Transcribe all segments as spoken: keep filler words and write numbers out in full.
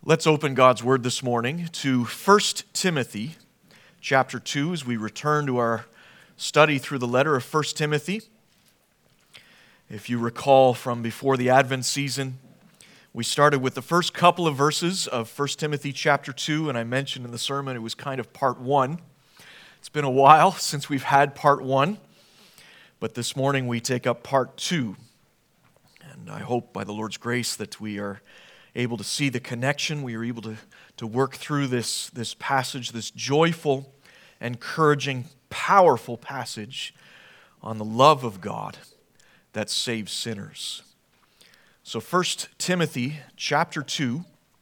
Let's open God's Word this morning to First Timothy chapter two as we return to our study through the letter of First Timothy. If you recall from before the Advent season, we started with the first couple of verses of First Timothy chapter two, and I mentioned in the sermon it was kind of part one. It's been a while since we've had part one, but this morning we take up part two. And I hope by the Lord's grace that we are able to see the connection. We are able to, to work through this, this passage, this joyful, encouraging, powerful passage on the love of God that saves sinners. So First Timothy chapter two,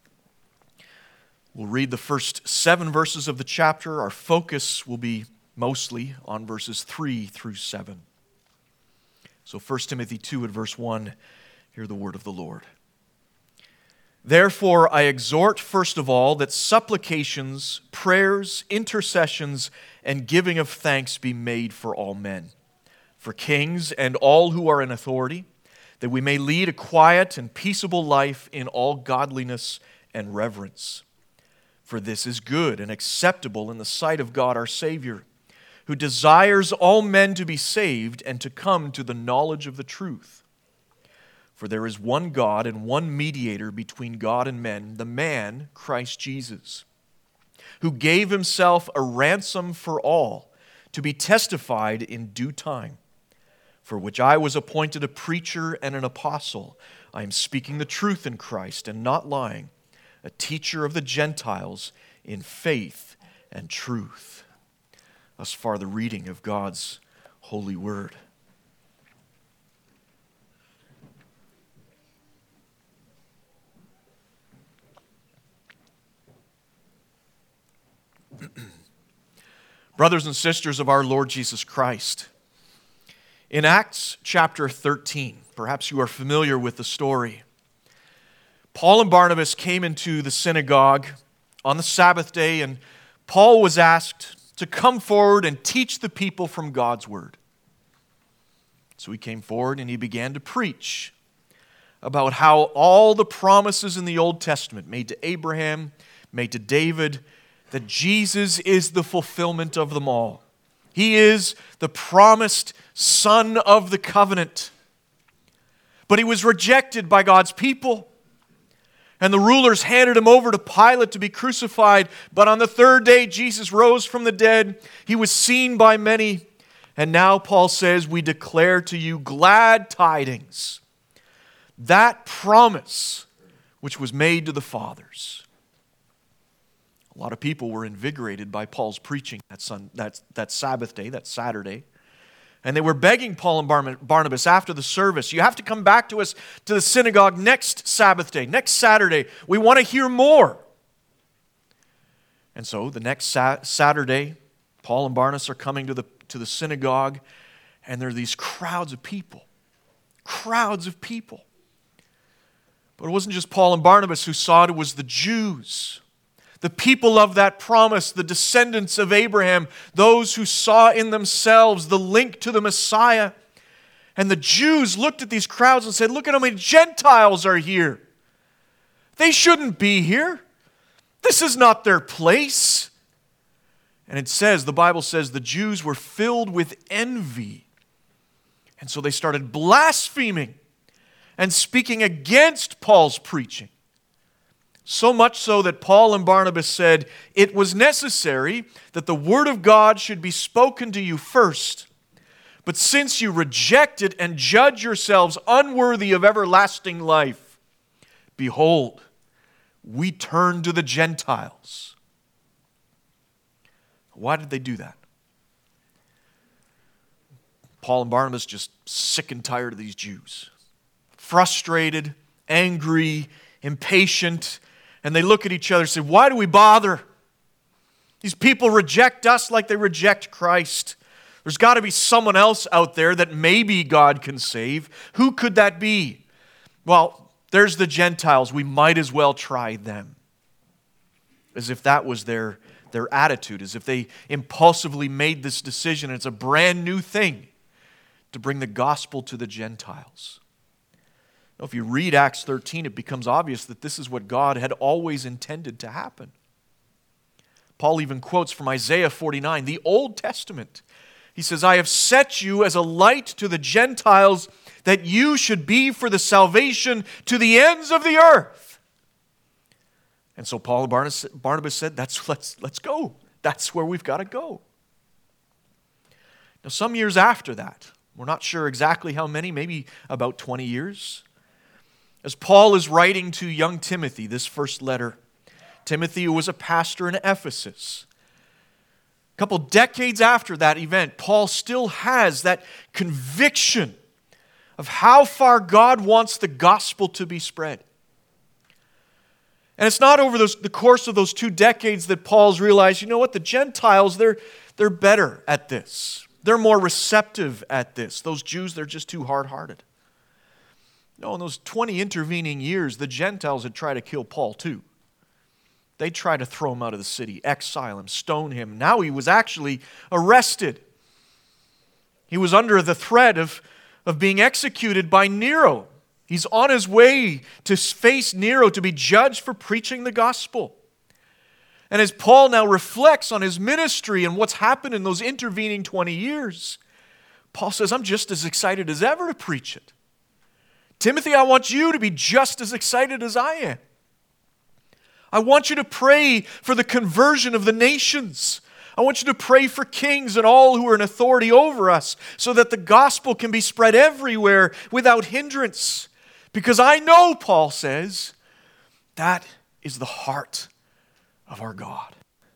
we'll read the first seven verses of the chapter. Our focus will be mostly on verses three through seven. So First Timothy two at verse one, hear the word of the Lord. Therefore, I exhort, first of all, that supplications, prayers, intercessions, and giving of thanks be made for all men, for kings and all who are in authority, that we may lead a quiet and peaceable life in all godliness and reverence. For this is good and acceptable in the sight of God our Savior, who desires all men to be saved and to come to the knowledge of the truth. For there is one God and one mediator between God and men, the man, Christ Jesus, who gave himself a ransom for all, to be testified in due time, for which I was appointed a preacher and an apostle. I am speaking the truth in Christ and not lying, a teacher of the Gentiles in faith and truth. Thus far the reading of God's holy word. Brothers and sisters of our Lord Jesus Christ, in Acts chapter thirteen, perhaps you are familiar with the story, Paul and Barnabas came into the synagogue on the Sabbath day, and Paul was asked to come forward and teach the people from God's word. So he came forward and he began to preach about how all the promises in the Old Testament made to Abraham, made to David, that Jesus is the fulfillment of them all. He is the promised Son of the covenant. But he was rejected by God's people. And the rulers handed him over to Pilate to be crucified. But on the third day, Jesus rose from the dead. He was seen by many. And now Paul says, we declare to you glad tidings. That promise which was made to the fathers. A lot of people were invigorated by Paul's preaching that, sun, that, that Sabbath day, that Saturday. And they were begging Paul and Barnabas after the service, you have to come back to us to the synagogue next Sabbath day, next Saturday. We want to hear more. And so the next sa- Saturday, Paul and Barnabas are coming to the, to the synagogue, and there are these crowds of people. Crowds of people. But it wasn't just Paul and Barnabas who saw it, it was the Jews. The people of that promise, the descendants of Abraham, those who saw in themselves the link to the Messiah. And the Jews looked at these crowds and said, look at how many Gentiles are here. They shouldn't be here. This is not their place. And it says, the Bible says, the Jews were filled with envy. And so they started blaspheming and speaking against Paul's preaching. So much so that Paul and Barnabas said, it was necessary that the word of God should be spoken to you first. But since you reject it and judge yourselves unworthy of everlasting life, behold, we turn to the Gentiles. Why did they do that? Paul and Barnabas just sick and tired of these Jews. Frustrated, angry, impatient. And they look at each other and say, why do we bother? These people reject us like they reject Christ. There's got to be someone else out there that maybe God can save. Who could that be? Well, there's the Gentiles. We might as well try them. As if that was their, their attitude, as if they impulsively made this decision. It's a brand new thing to bring the gospel to the Gentiles. If you read Acts thirteen, it becomes obvious that this is what God had always intended to happen. Paul even quotes from Isaiah forty-nine, the Old Testament. He says, I have set you as a light to the Gentiles, that you should be for the salvation to the ends of the earth. And so Paul and Barnabas, Barnabas said, That's, let's, let's go. That's where we've got to go. Now, some years after that, we're not sure exactly how many, maybe about twenty years, as Paul is writing to young Timothy, this first letter, Timothy, who was a pastor in Ephesus, a couple decades after that event, Paul still has that conviction of how far God wants the gospel to be spread. And it's not over those, the course of those two decades that Paul's realized, you know what, the Gentiles, they're, they're better at this. They're more receptive at this. Those Jews, they're just too hard-hearted. No, in those twenty intervening years, the Gentiles had tried to kill Paul too. They tried to throw him out of the city, exile him, stone him. Now he was actually arrested. He was under the threat of, of being executed by Nero. He's on his way to face Nero to be judged for preaching the gospel. And as Paul now reflects on his ministry and what's happened in those intervening twenty years, Paul says, I'm just as excited as ever to preach it. Timothy, I want you to be just as excited as I am. I want you to pray for the conversion of the nations. I want you to pray for kings and all who are in authority over us so that the gospel can be spread everywhere without hindrance. Because I know, Paul says, that is the heart of our God.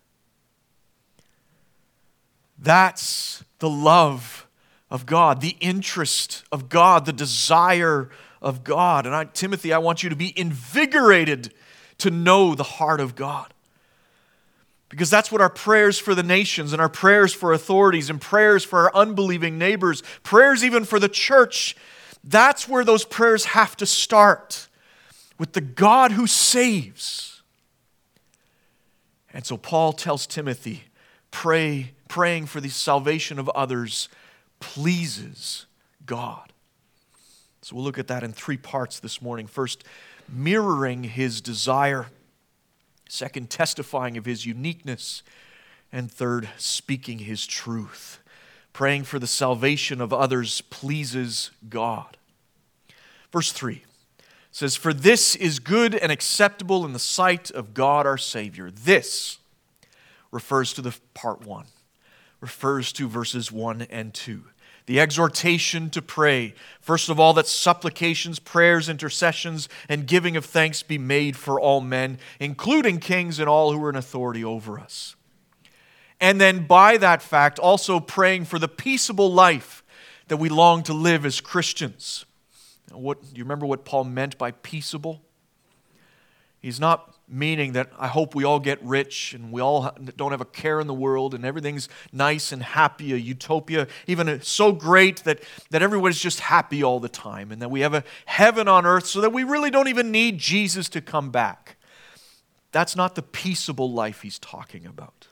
That's the love of God, the interest of God, the desire of God. And I, Timothy, I want you to be invigorated to know the heart of God. Because that's what our prayers for the nations and our prayers for authorities and prayers for our unbelieving neighbors, prayers even for the church, that's where those prayers have to start, with the God who saves. And so Paul tells Timothy, pray, praying for the salvation of others pleases God. So we'll look at that in three parts this morning. First, mirroring his desire. Second, testifying of his uniqueness. And third, speaking his truth. Praying for the salvation of others pleases God. Verse three says, For this is good and acceptable in the sight of God our Savior. This refers to the part one, refers to verses one and two. The exhortation to pray. First of all, that supplications, prayers, intercessions, and giving of thanks be made for all men, including kings and all who are in authority over us. And then by that fact, also praying for the peaceable life that we long to live as Christians. What, do you remember what Paul meant by peaceable? He's not meaning that I hope we all get rich and we all don't have a care in the world and everything's nice and happy, a utopia, even so great that, that everyone's just happy all the time and that we have a heaven on earth so that we really don't even need Jesus to come back. That's not the peaceable life he's talking about.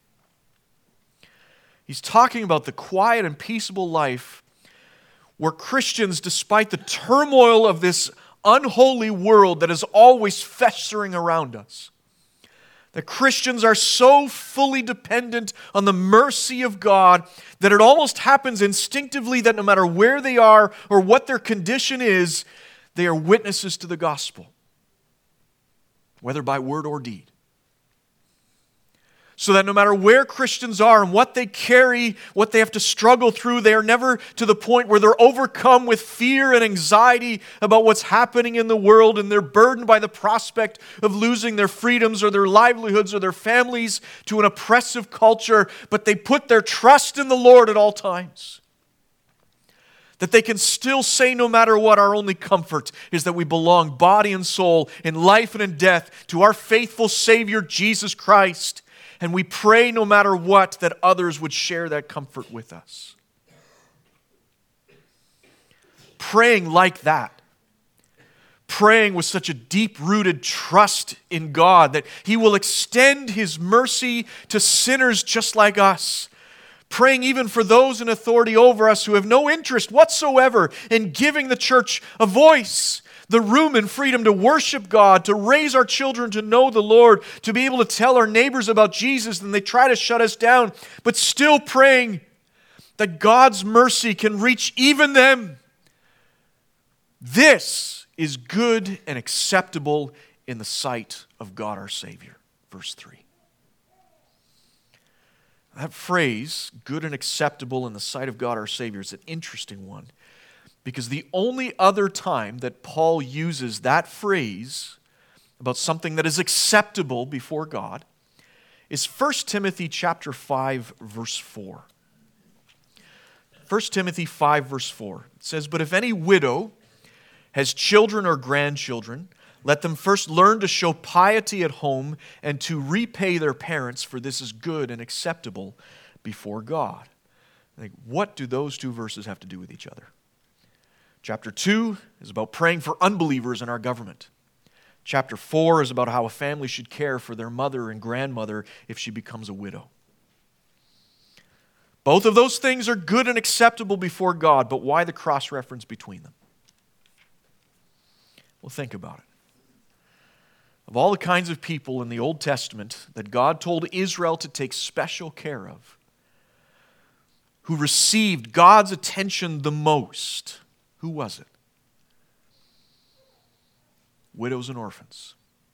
He's talking about the quiet and peaceable life where Christians, despite the turmoil of this unholy world that is always festering around us, that Christians are so fully dependent on the mercy of God that it almost happens instinctively that no matter where they are or what their condition is, they are witnesses to the gospel, whether by word or deed. So that no matter where Christians are and what they carry, what they have to struggle through, they are never to the point where they're overcome with fear and anxiety about what's happening in the world, and they're burdened by the prospect of losing their freedoms or their livelihoods or their families to an oppressive culture, but they put their trust in the Lord at all times. That they can still say no matter what, our only comfort is that we belong body and soul, in life and in death, to our faithful Savior, Jesus Christ. And we pray no matter what that others would share that comfort with us. Praying like that. Praying with such a deep-rooted trust in God that He will extend His mercy to sinners just like us. Praying even for those in authority over us who have no interest whatsoever in giving the church a voice. the room and freedom to worship God, to raise our children to know the Lord, to be able to tell our neighbors about Jesus, and they try to shut us down, but still praying that God's mercy can reach even them. This is good and acceptable in the sight of God our Savior. Verse three. That phrase, good and acceptable in the sight of God our Savior, is an interesting one, because the only other time that Paul uses that phrase about something that is acceptable before God is First Timothy chapter five, verse four. First Timothy five, verse four. It says, "But if any widow has children or grandchildren, let them first learn to show piety at home and to repay their parents, for this is good and acceptable before God." Like, what do those two verses have to do with each other? Chapter two is about praying for unbelievers in our government. Chapter four is about how a family should care for their mother and grandmother if she becomes a widow. Both of those things are good and acceptable before God, but why the cross-reference between them? Well, think about it. Of all the kinds of people in the Old Testament that God told Israel to take special care of, who received God's attention the most, who was it? Widows and orphans.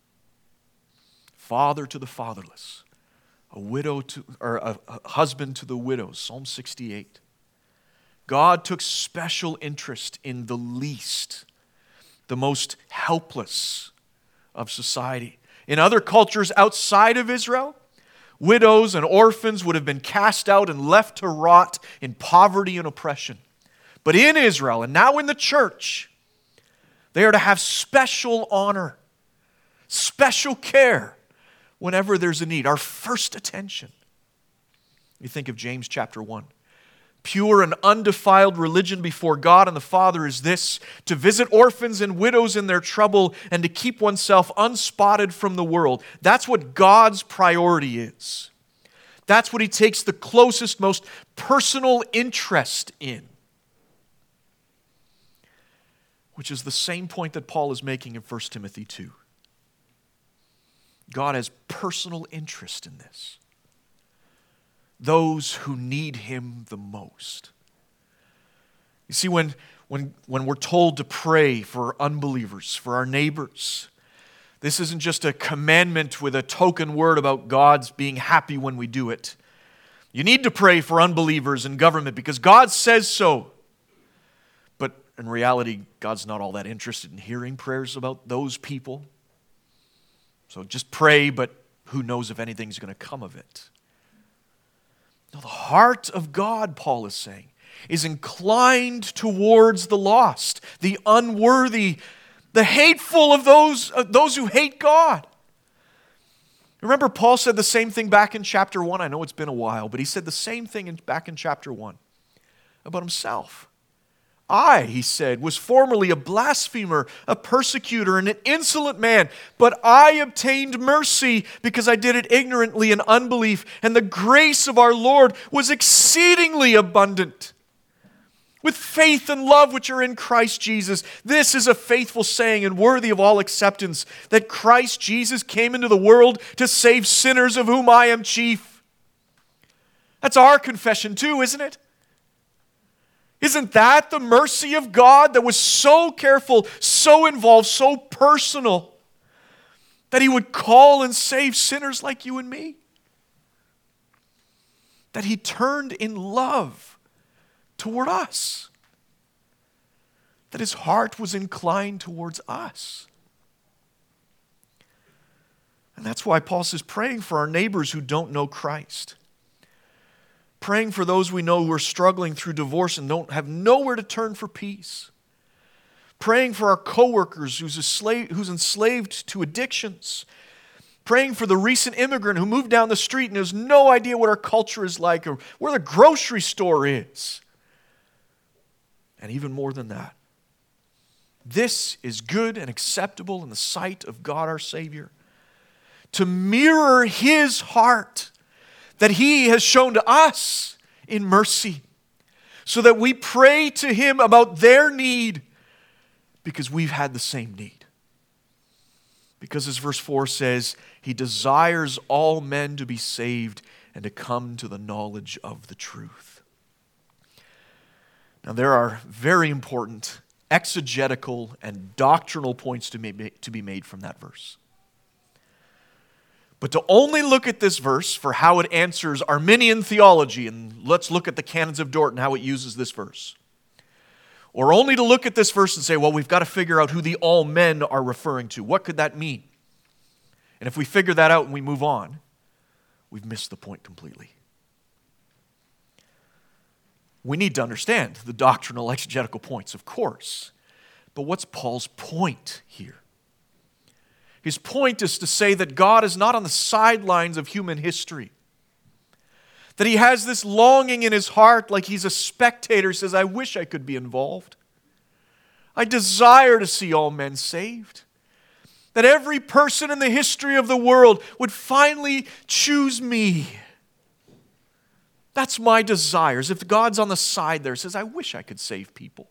Father to the fatherless. A widow to, or a, a husband to the widows. Psalm sixty-eight. God took special interest in the least, the most helpless of society. In other cultures outside of Israel, widows and orphans would have been cast out and left to rot in poverty and oppression. But in Israel, and now in the church, they are to have special honor, special care whenever there's a need, our first attention. You think of James chapter one. Pure and undefiled religion before God and the Father is this: to visit orphans and widows in their trouble and to keep oneself unspotted from the world. That's what God's priority is. That's what He takes the closest, most personal interest in. Which is the same point that Paul is making in First Timothy two. God has personal interest in this. Those who need Him the most. You see, when, when, when we're told to pray for unbelievers, for our neighbors, this isn't just a commandment with a token word about God's being happy when we do it. You need to pray for unbelievers in government because God says so. But in reality, God's not all that interested in hearing prayers about those people. So just pray, but who knows if anything's going to come of it. No, the heart of God, Paul is saying, is inclined towards the lost, the unworthy, the hateful of those, of those who hate God. Remember, Paul said the same thing back in chapter one. I know it's been a while, but he said the same thing in, back in chapter one about himself. I, he said, was formerly a blasphemer, a persecutor, and an insolent man, but I obtained mercy because I did it ignorantly in unbelief, and the grace of our Lord was exceedingly abundant. With faith and love which are in Christ Jesus, this is a faithful saying and worthy of all acceptance, that Christ Jesus came into the world to save sinners, of whom I am chief. That's our confession too, isn't it? Isn't that the mercy of God that was so careful, so involved, so personal, that He would call and save sinners like you and me? That He turned in love toward us. That His heart was inclined towards us. And that's why Paul says, praying for our neighbors who don't know Christ. Praying for those we know who are struggling through divorce and don't have nowhere to turn for peace. Praying for our coworkers who's, slave, who's enslaved to addictions. Praying for the recent immigrant who moved down the street and has no idea what our culture is like or where the grocery store is. And even more than that, this is good and acceptable in the sight of God our Savior. To mirror His heart that He has shown to us in mercy, so that we pray to Him about their need, Because we've had the same need. Because as verse four says, He desires all men to be saved and to come to the knowledge of the truth. Now there are very important exegetical and doctrinal points to be, to be made from that verse. But to only look at this verse for how it answers Arminian theology, and let's look at the Canons of Dort and how it uses this verse. Or only to look at this verse and say, well, we've got to figure out who the all men are referring to. What could that mean? And if we figure that out and we move on, we've missed the point completely. We need to understand the doctrinal exegetical points, of course. But what's Paul's point here? His point is to say that God is not on the sidelines of human history. That He has this longing in His heart like He's a spectator, says, I wish I could be involved. I desire to see all men saved. That every person in the history of the world would finally choose me. That's my desires. If God's on the side there, says, I wish I could save people.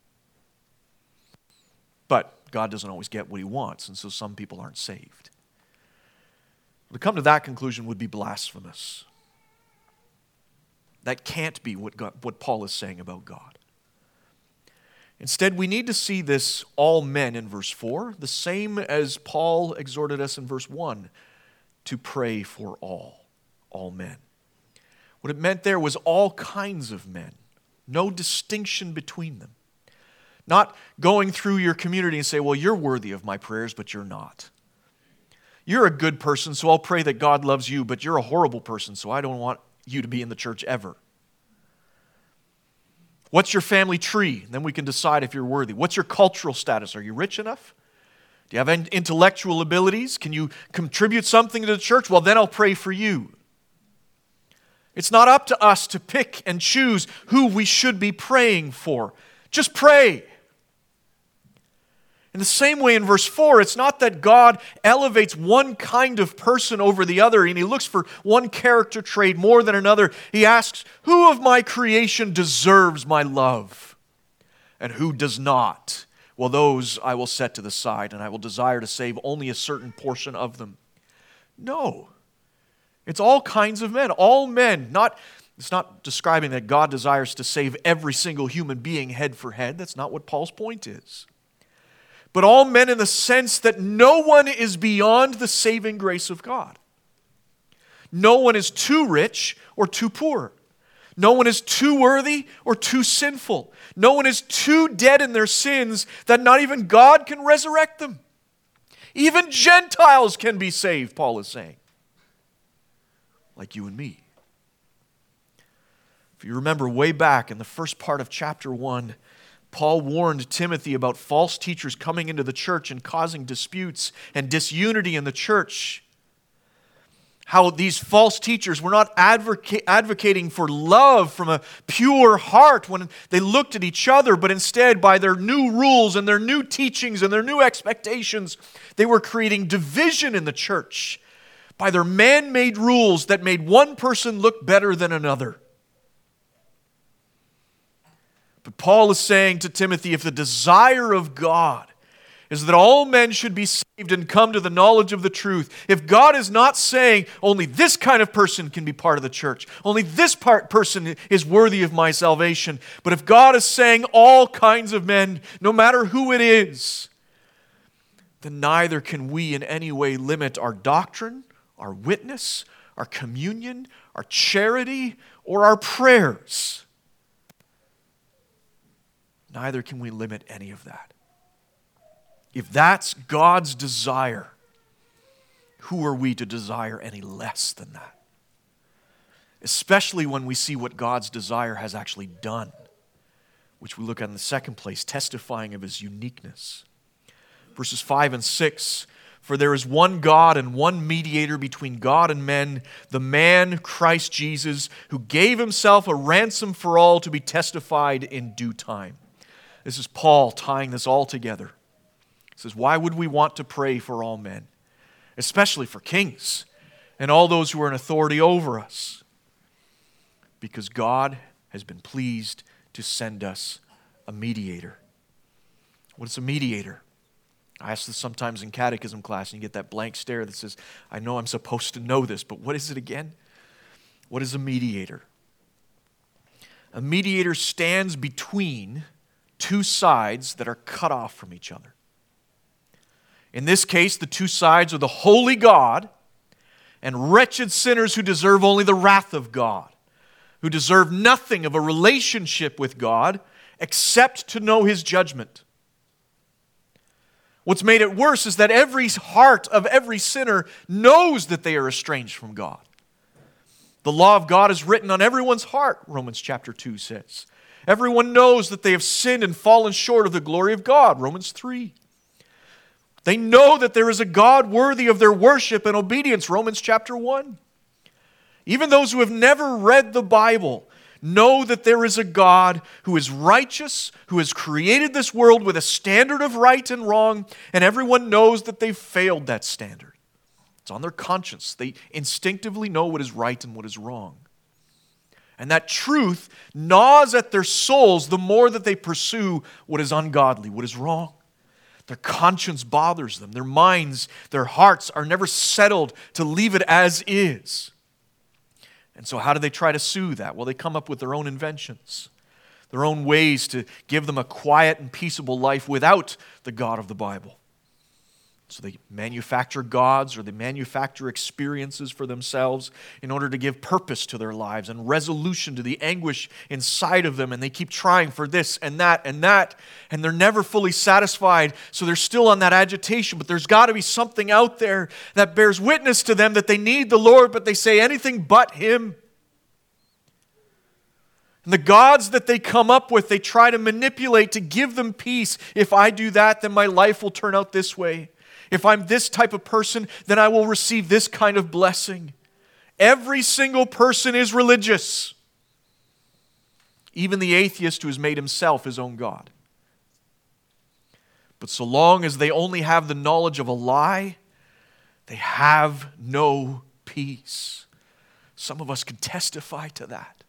But God doesn't always get what He wants, and so some people aren't saved. To come to that conclusion would be blasphemous. That can't be what, God, what Paul is saying about God. Instead, we need to see this all men in verse four, the same as Paul exhorted us in verse one, to pray for all, all men. What it meant there was all kinds of men, no distinction between them. Not going through your community and say, well, you're worthy of my prayers, but you're not. You're a good person, so I'll pray that God loves you, but you're a horrible person, so I don't want you to be in the church ever. What's your family tree? Then we can decide if you're worthy. What's your cultural status? Are you rich enough? Do you have intellectual abilities? Can you contribute something to the church? Well, then I'll pray for you. It's not up to us to pick and choose who we should be praying for. Just pray. In the same way in verse four, it's not that God elevates one kind of person over the other and He looks for one character trait more than another. He asks, who of my creation deserves my love? And who does not? Well, those I will set to the side, and I will desire to save only a certain portion of them. No. It's all kinds of men, all men. Not, it's not describing that God desires to save every single human being head for head. That's not what Paul's point is. But all men in the sense that no one is beyond the saving grace of God. No one is too rich or too poor. No one is too worthy or too sinful. No one is too dead in their sins that not even God can resurrect them. Even Gentiles can be saved, Paul is saying. Like you and me. If you remember way back in the first part of chapter one, Paul warned Timothy about false teachers coming into the church and causing disputes and disunity in the church. How these false teachers were not advoca- advocating for love from a pure heart when they looked at each other, but instead by their new rules and their new teachings and their new expectations, they were creating division in the church by their man-made rules that made one person look better than another. But Paul is saying to Timothy, if the desire of God is that all men should be saved and come to the knowledge of the truth, if God is not saying only this kind of person can be part of the church, only this part person is worthy of my salvation, but if God is saying all kinds of men, no matter who it is, then neither can we in any way limit our doctrine, our witness, our communion, our charity, or our prayers. Neither can we limit any of that. If that's God's desire, who are we to desire any less than that? Especially when we see what God's desire has actually done, which we look at in the second place, testifying of His uniqueness. Verses five and six, for there is one God and one mediator between God and men, the man Christ Jesus, who gave Himself a ransom for all to be testified in due time. This is Paul tying this all together. He says, why would we want to pray for all men? Especially for kings and all those who are in authority over us. Because God has been pleased to send us a mediator. What is a mediator? I ask this sometimes in catechism class, and you get that blank stare that says, I know I'm supposed to know this, but what is it again? What is a mediator? A mediator stands between two sides that are cut off from each other. In this case, the two sides are the holy God and wretched sinners who deserve only the wrath of God, who deserve nothing of a relationship with God except to know His judgment. What's made it worse is that every heart of every sinner knows that they are estranged from God. The law of God is written on everyone's heart, Romans chapter two says. Everyone knows that they have sinned and fallen short of the glory of God, Romans three. They know that there is a God worthy of their worship and obedience, Romans chapter one. Even those who have never read the Bible know that there is a God who is righteous, who has created this world with a standard of right and wrong, and everyone knows that they've failed that standard. It's on their conscience. They instinctively know what is right and what is wrong. And that truth gnaws at their souls the more that they pursue what is ungodly, what is wrong. Their conscience bothers them. Their minds, their hearts are never settled to leave it as is. And so how do they try to soothe that? Well, they come up with their own inventions, their own ways to give them a quiet and peaceable life without the God of the Bible. So they manufacture gods or they manufacture experiences for themselves in order to give purpose to their lives and resolution to the anguish inside of them. And they keep trying for this and that and that, and they're never fully satisfied. So they're still on that agitation, but there's got to be something out there that bears witness to them that they need the Lord, but they say anything but Him. And the gods that they come up with, they try to manipulate to give them peace. If I do that, then my life will turn out this way. If I'm this type of person, then I will receive this kind of blessing. Every single person is religious. Even the atheist who has made himself his own God. But so long as they only have the knowledge of a lie, they have no peace. Some of us can testify to that.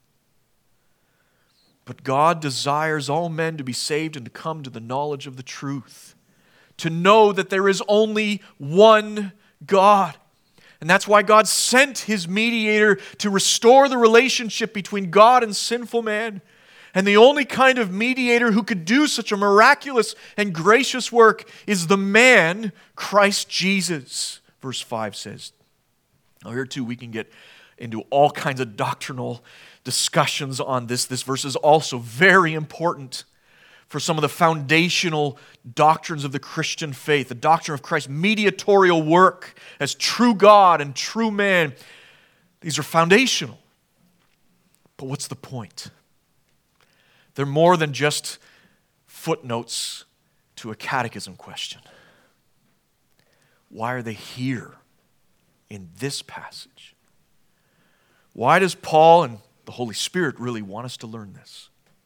But God desires all men to be saved and to come to the knowledge of the truth. To know that there is only one God. And that's why God sent His mediator to restore the relationship between God and sinful man. And the only kind of mediator who could do such a miraculous and gracious work is the man, Christ Jesus. Verse five says. Now here too we can get into all kinds of doctrinal discussions on this. This verse is also very important for some of the foundational doctrines of the Christian faith, the doctrine of Christ's mediatorial work as true God and true man. These are foundational. But what's the point? They're more than just footnotes to a catechism question. Why are they here in this passage? Why does Paul and the Holy Spirit really want us to learn this?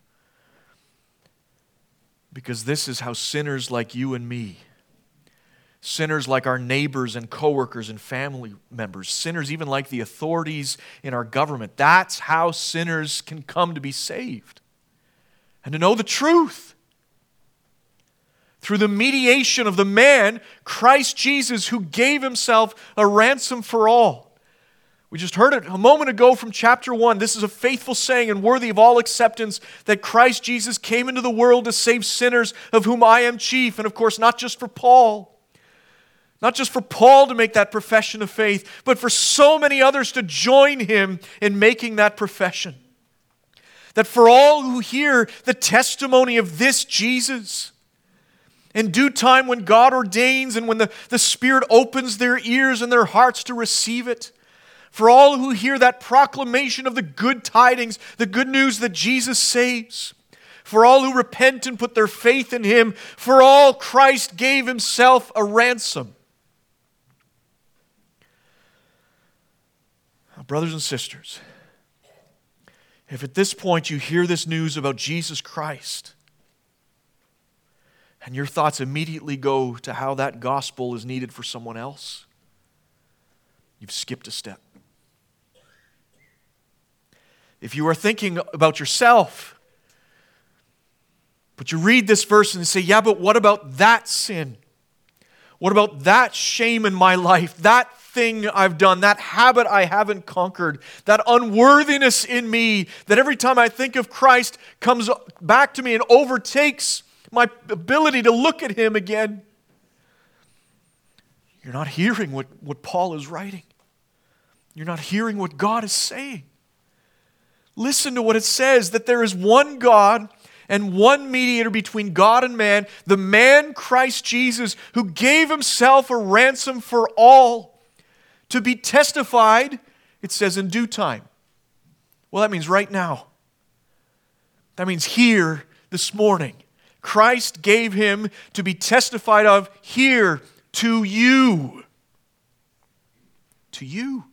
Because this is how sinners like you and me, sinners like our neighbors and coworkers and family members, sinners even like the authorities in our government, that's how sinners can come to be saved and to know the truth. Through the mediation of the man, Christ Jesus, who gave Himself a ransom for all. We just heard it a moment ago from chapter one. This is a faithful saying and worthy of all acceptance that Christ Jesus came into the world to save sinners, of whom I am chief. And of course, not just for Paul. Not just for Paul to make that profession of faith, but for so many others to join him in making that profession. That for all who hear the testimony of this Jesus, in due time when God ordains and when the, the Spirit opens their ears and their hearts to receive it, for all who hear that proclamation of the good tidings, the good news that Jesus saves, for all who repent and put their faith in Him, for all Christ gave Himself a ransom. Now, brothers and sisters, if at this point you hear this news about Jesus Christ, and your thoughts immediately go to how that gospel is needed for someone else, you've skipped a step. If you are thinking about yourself, But you read this verse and you say, yeah, but what about that sin? What about that shame in my life? That thing I've done, that habit I haven't conquered, that unworthiness in me that every time I think of Christ comes back to me and overtakes my ability to look at Him again. You're not hearing what, what Paul is writing. You're not hearing what God is saying. Listen to what it says, that there is one God and one mediator between God and man, the man Christ Jesus, who gave Himself a ransom for all, to be testified, it says, in due time. Well, that means right now. That means here, this morning. Christ gave Him to be testified of here to you. To you.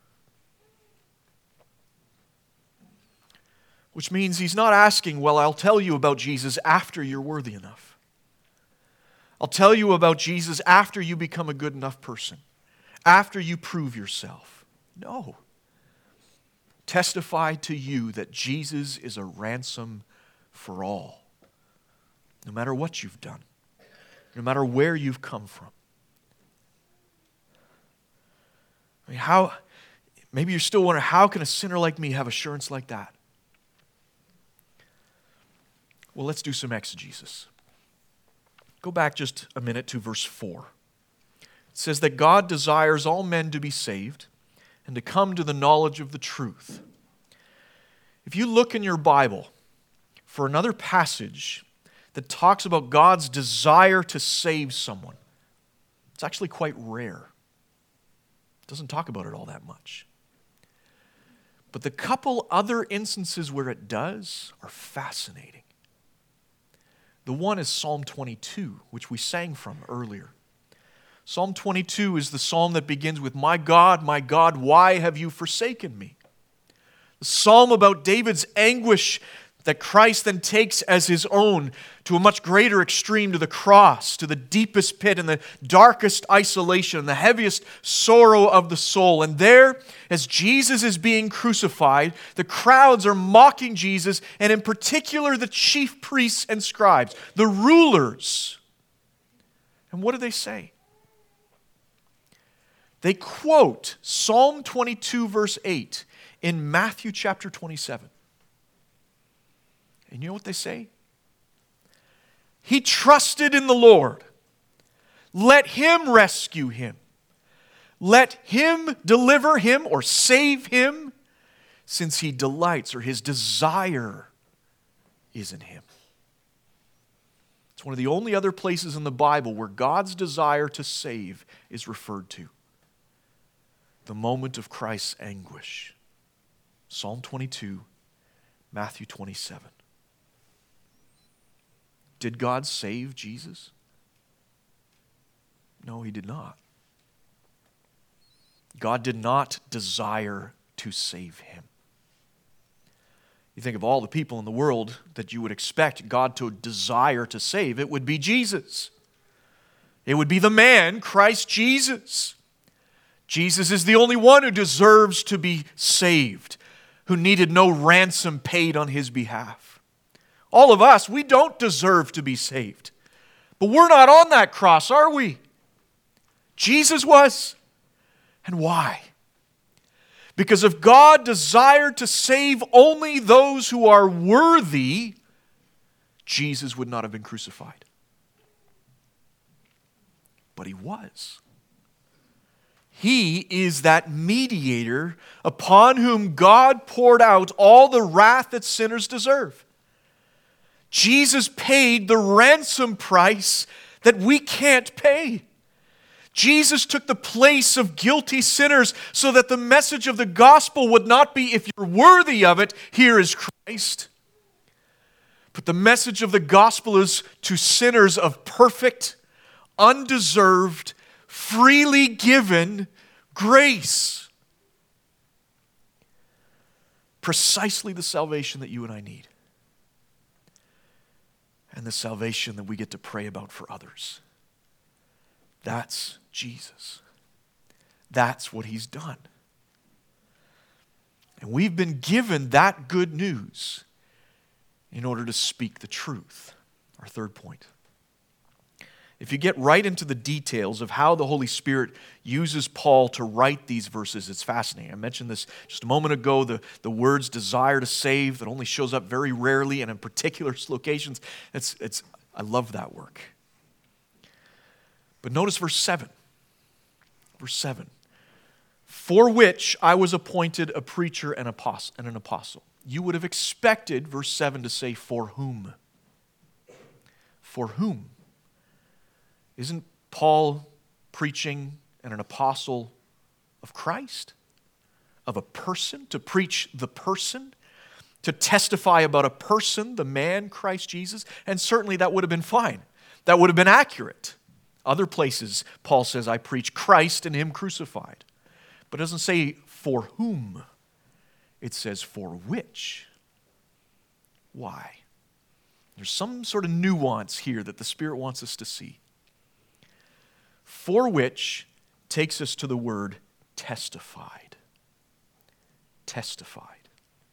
Which means He's not asking, well, I'll tell you about Jesus after you're worthy enough. I'll tell you about Jesus after you become a good enough person. After you prove yourself. No. Testify to you that Jesus is a ransom for all. No matter what you've done. No matter where you've come from. I mean, how, maybe you're still wondering, how can a sinner like me have assurance like that? Well, let's do some exegesis. Go back just a minute to verse four. It says that God desires all men to be saved and to come to the knowledge of the truth. If you look in your Bible for another passage that talks about God's desire to save someone, it's actually quite rare. It doesn't talk about it all that much. But the couple other instances where it does are fascinating. The one is Psalm twenty-two, which we sang from earlier. Psalm twenty-two is the psalm that begins with, "My God, my God, why have you forsaken me?" The psalm about David's anguish that Christ then takes as His own to a much greater extreme, to the cross, to the deepest pit and the darkest isolation and the heaviest sorrow of the soul. And there, as Jesus is being crucified, the crowds are mocking Jesus, and in particular the chief priests and scribes, the rulers. And what do they say? They quote Psalm twenty-two, verse eight in Matthew chapter twenty-seven. And you know what they say? He trusted in the Lord. Let Him rescue him. Let Him deliver him or save him, since He delights, or His desire is in Him. It's one of the only other places in the Bible where God's desire to save is referred to. The moment of Christ's anguish. Psalm twenty-two, Matthew twenty-seven. Did God save Jesus? No, He did not. God did not desire to save him. You think of all the people in the world that you would expect God to desire to save, it would be Jesus. It would be the man, Christ Jesus. Jesus is the only one who deserves to be saved, who needed no ransom paid on His behalf. All of us, we don't deserve to be saved. But we're not on that cross, are we? Jesus was. And why? Because if God desired to save only those who are worthy, Jesus would not have been crucified. But He was. He is that mediator upon whom God poured out all the wrath that sinners deserve. Jesus paid the ransom price that we can't pay. Jesus took the place of guilty sinners so that the message of the gospel would not be, if you're worthy of it, here is Christ. But the message of the gospel is to sinners of perfect, undeserved, freely given grace. Precisely the salvation that you and I need. And the salvation that we get to pray about for others. That's Jesus. That's what He's done. And we've been given that good news in order to speak the truth. Our third point. If you get right into the details of how the Holy Spirit uses Paul to write these verses, it's fascinating. I mentioned this just a moment ago, the, the words desire to save that only shows up very rarely and in particular locations. It's, it's, I love that work. But notice verse seven. Verse seven. For which I was appointed a preacher and apostle and an apostle. You would have expected verse seven to say, for whom? For whom? Isn't Paul preaching and an apostle of Christ? Of a person? To preach the person? To testify about a person, the man, Christ Jesus? And certainly that would have been fine. That would have been accurate. Other places, Paul says, I preach Christ and Him crucified. But it doesn't say for whom. It says for which. Why? There's some sort of nuance here that the Spirit wants us to see. For which takes us to the word testified. Testified.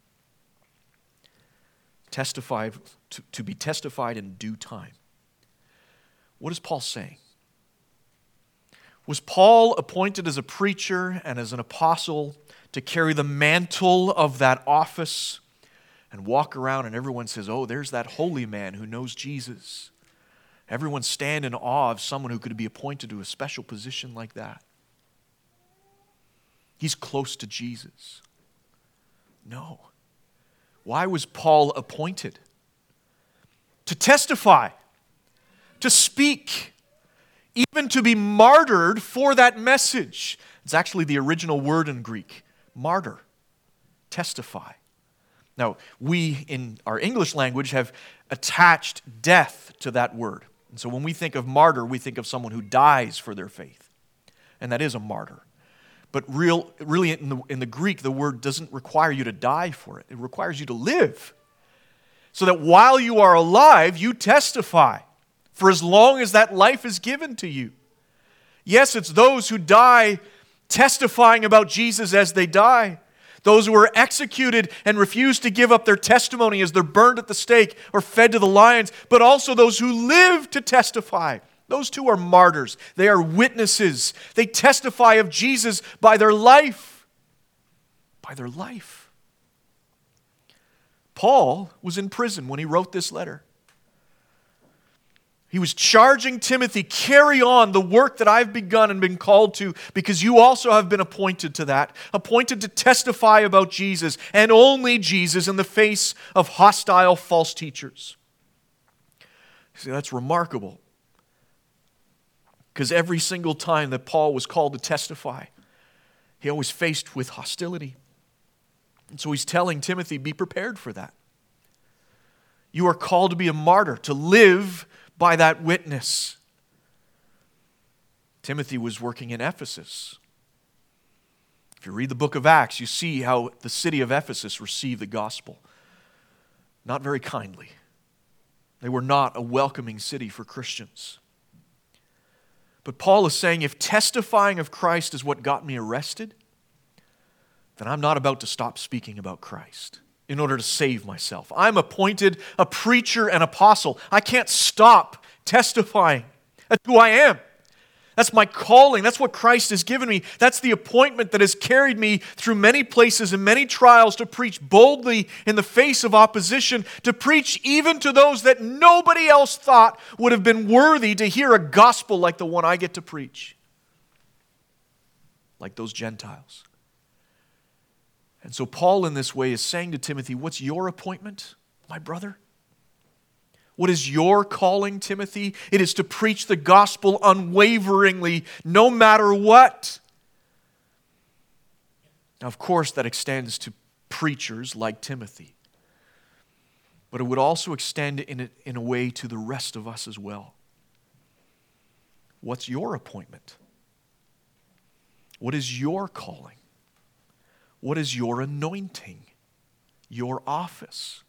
Testified, to, to be testified in due time. What is Paul saying? Was Paul appointed as a preacher and as an apostle to carry the mantle of that office and walk around and everyone says, oh, there's that holy man who knows Jesus? Everyone stand in awe of someone who could be appointed to a special position like that. He's close to Jesus. No. Why was Paul appointed? To testify, to speak, even to be martyred for that message. It's actually the original word in Greek, martyr, testify. Now, we in our English language have attached death to that word. And so when we think of martyr, we think of someone who dies for their faith. And that is a martyr. But real, really in the, in the Greek, the word doesn't require you to die for it. It requires you to live. So that while you are alive, you testify for as long as that life is given to you. Yes, it's those who die testifying about Jesus as they die. Those who are executed and refuse to give up their testimony as they're burned at the stake or fed to the lions, but also those who live to testify. Those two are martyrs. They are witnesses. They testify of Jesus by their life. By their life. Paul was in prison when he wrote this letter. He was charging Timothy, carry on the work that I've begun and been called to, because you also have been appointed to that, appointed to testify about Jesus and only Jesus in the face of hostile false teachers. See, that's remarkable. Because every single time that Paul was called to testify, he always faced with hostility. And so he's telling Timothy, be prepared for that. You are called to be a martyr, to live by that witness. Timothy was working in Ephesus. If you read the book of Acts, you see how the city of Ephesus received the gospel. Not very kindly. They were not a welcoming city for Christians. But Paul is saying, if testifying of Christ is what got me arrested, then I'm not about to stop speaking about Christ in order to save myself. I'm appointed a preacher and apostle. I can't stop testifying. That's who I am. That's my calling. That's what Christ has given me. That's the appointment that has carried me through many places and many trials to preach boldly in the face of opposition, to preach even to those that nobody else thought would have been worthy to hear a gospel like the one I get to preach. Like those Gentiles. And so Paul in this way is saying to Timothy, what's your appointment, my brother? What is your calling, Timothy? It is to preach the gospel unwaveringly, no matter what. Now, of course, that extends to preachers like Timothy. But it would also extend in a, in a way to the rest of us as well. What's your appointment? What is your calling? What is your anointing? Your office?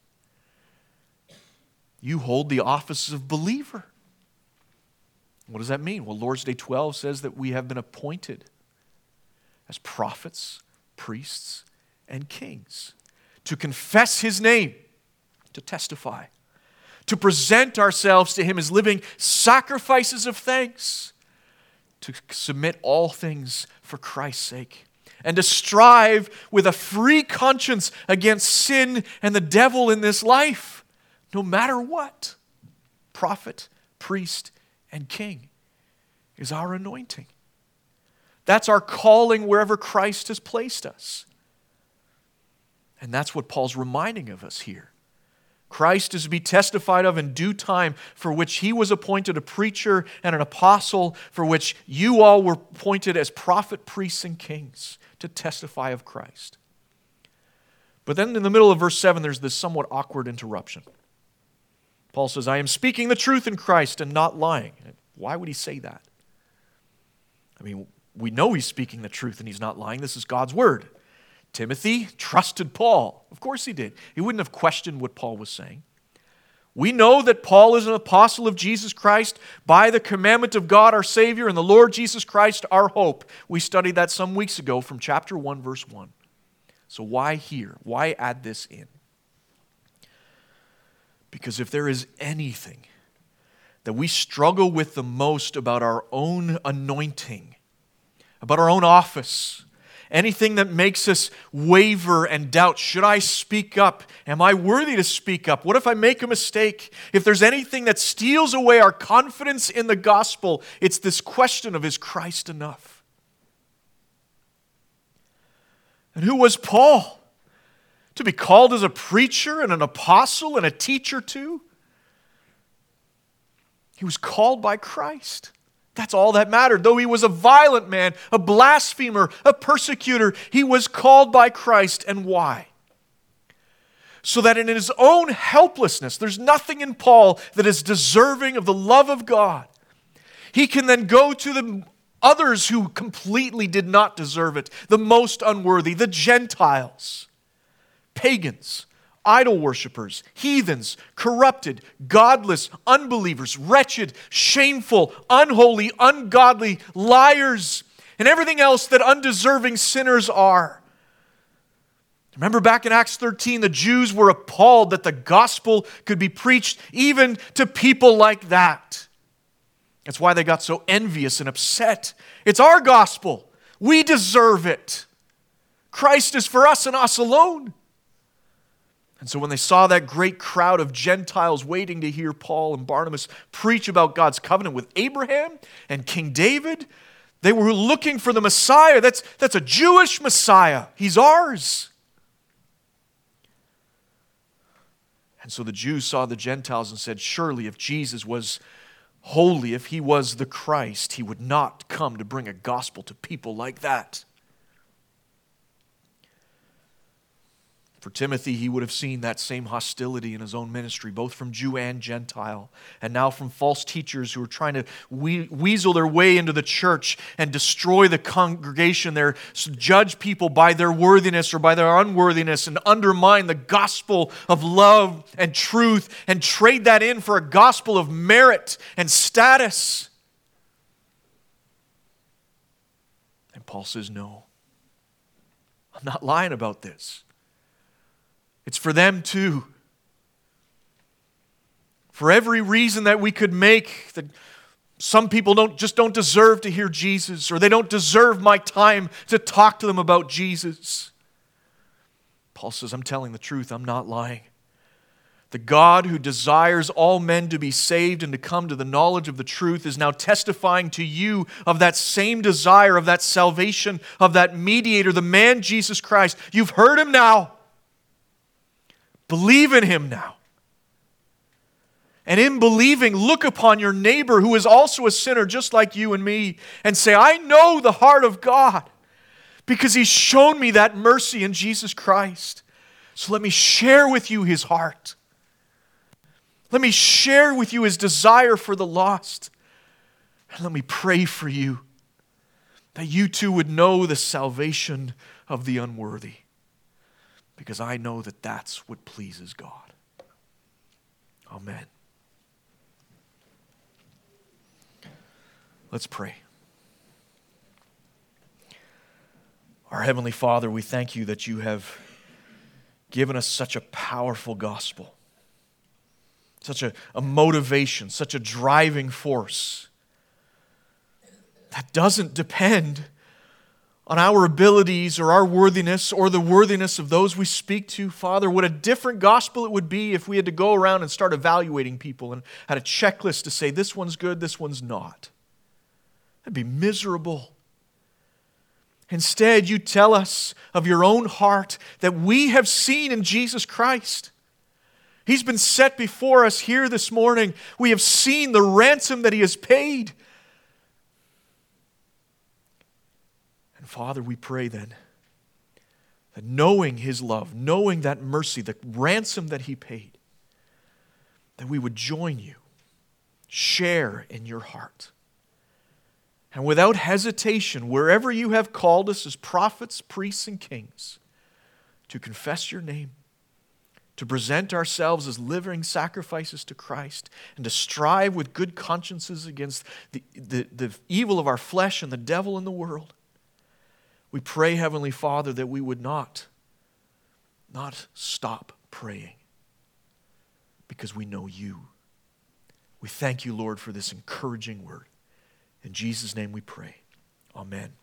You hold the office of believer. What does that mean? Well, Lord's Day twelve says that we have been appointed as prophets, priests, and kings to confess His name, to testify, to present ourselves to Him as living sacrifices of thanks, to submit all things for Christ's sake, and to strive with a free conscience against sin and the devil in this life, no matter what. Prophet, priest, and king is our anointing. That's our calling wherever Christ has placed us. And that's what Paul's reminding of us here. Christ is to be testified of in due time, for which He was appointed a preacher and an apostle, for which you all were appointed as prophet, priests, and kings to testify of Christ. But then in the middle of verse seven, there's this somewhat awkward interruption. Paul says, I am speaking the truth in Christ and not lying. Why would he say that? I mean, we know he's speaking the truth and he's not lying. This is God's word. Timothy trusted Paul. Of course he did. He wouldn't have questioned what Paul was saying. We know that Paul is an apostle of Jesus Christ by the commandment of God our Savior and the Lord Jesus Christ our hope. We studied that some weeks ago from chapter one, verse one. So why here? Why add this in? Because if there is anything that we struggle with the most about our own anointing, about our own office, anything that makes us waver and doubt, should I speak up? Am I worthy to speak up? What if I make a mistake? If there's anything that steals away our confidence in the gospel, it's this question of, is Christ enough? And who was Paul? To be called as a preacher and an apostle and a teacher too? He was called by Christ. That's all that mattered. Though he was a violent man, a blasphemer, a persecutor, he was called by Christ. And why? So that in his own helplessness, there's nothing in Paul that is deserving of the love of God. He can then go to the others who completely did not deserve it, the most unworthy, the Gentiles, pagans, idol worshippers, heathens, corrupted, godless, unbelievers, wretched, shameful, unholy, ungodly, liars, and everything else that undeserving sinners are. Remember back in Acts thirteen, the Jews were appalled that the gospel could be preached even to people like that. That's why they got so envious and upset. It's our gospel. We deserve it. Christ is for us and us alone. And so when they saw that great crowd of Gentiles waiting to hear Paul and Barnabas preach about God's covenant with Abraham and King David, they were looking for the Messiah. That's, that's a Jewish Messiah. He's ours. And so the Jews saw the Gentiles and said, surely if Jesus was holy, if he was the Christ, he would not come to bring a gospel to people like that. For Timothy, he would have seen that same hostility in his own ministry, both from Jew and Gentile, and now from false teachers who are trying to we- weasel their way into the church and destroy the congregation there, so judge people by their worthiness or by their unworthiness, and undermine the gospel of love and truth and trade that in for a gospel of merit and status. And Paul says, no, I'm not lying about this. It's for them too. For every reason that we could make, that some people don't just don't deserve to hear Jesus, or they don't deserve my time to talk to them about Jesus. Paul says, I'm telling the truth, I'm not lying. The God who desires all men to be saved and to come to the knowledge of the truth is now testifying to you of that same desire, of that salvation, of that mediator, the man Jesus Christ. You've heard him now. Believe in him now. And in believing, look upon your neighbor who is also a sinner just like you and me and say, I know the heart of God because he's shown me that mercy in Jesus Christ. So let me share with you his heart. Let me share with you his desire for the lost. And let me pray for you that you too would know the salvation of the unworthy. Because I know that that's what pleases God. Amen. Let's pray. Our Heavenly Father, we thank you that you have given us such a powerful gospel. such a, a motivation, such a driving force that doesn't depend on our abilities or our worthiness or the worthiness of those we speak to. Father, what a different gospel it would be if we had to go around and start evaluating people and had a checklist to say this one's good, this one's not. That'd be miserable. Instead, you tell us of your own heart that we have seen in Jesus Christ. He's been set before us here this morning. We have seen the ransom that He has paid. And Father, we pray then that knowing His love, knowing that mercy, the ransom that He paid, that we would join you, share in your heart. And without hesitation, wherever you have called us as prophets, priests, and kings, to confess your name, to present ourselves as living sacrifices to Christ, and to strive with good consciences against the, the, the evil of our flesh and the devil in the world, we pray, Heavenly Father, that we would not, not stop praying because we know you. We thank you, Lord, for this encouraging word. In Jesus' name we pray. Amen.